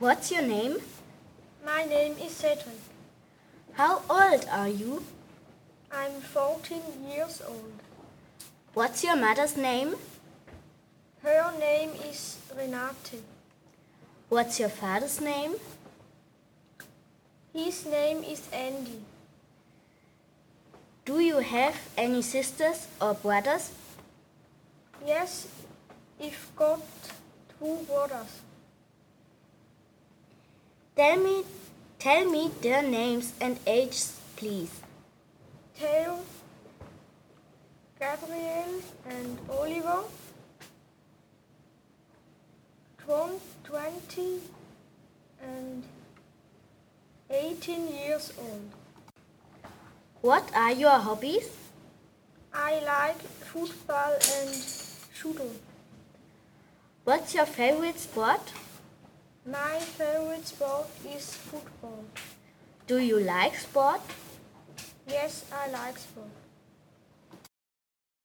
What's your name? My name is Cedric. How old are you? I'm 14 years old. What's your mother's name? Her name is Renate. What's your father's name? His name is Andy. Do you have any sisters or brothers? Yes, I've got 2 brothers. Tell me their names and ages, please. Theo, Gabriel, and Oliver. 20 and 18 years old. What are your hobbies? I like football and judo. What's your favorite sport? My favorite sport is football. Do you like sport? Yes, I like sport.